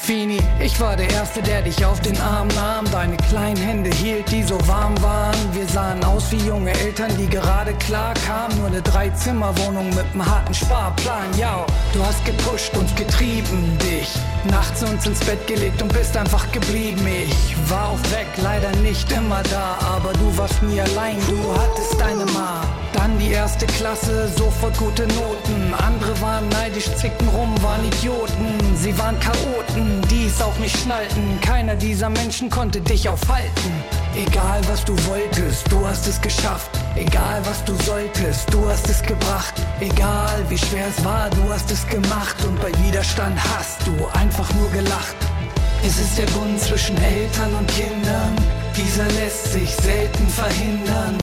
Fini, ich war der Erste, der dich auf den Arm nahm. Deine kleinen Hände hielt, die so warm waren. Wir sahen aus wie junge Eltern, die gerade klar kamen. Nur eine 3-Zimmer-Wohnung mit einem harten Sparplan. Ja, du hast gepusht und getrieben, dich nachts uns ins Bett gelegt und bist einfach geblieben. Ich war oft weg, leider nicht immer da, aber du warst nie allein, du hattest deine Ma. Dann die 1. Klasse, sofort gute Noten. Andere waren neidisch, zickten rum, waren Idioten. Sie waren Chaoten, die es auch nicht schnallten. Keiner dieser Menschen konnte dich aufhalten. Egal was du wolltest, du hast es geschafft. Egal was du solltest, du hast es gebracht. Egal wie schwer es war, du hast es gemacht. Und bei Widerstand hast du einfach nur gelacht. Es ist der Bund zwischen Eltern und Kindern. Dieser lässt sich selten verhindern.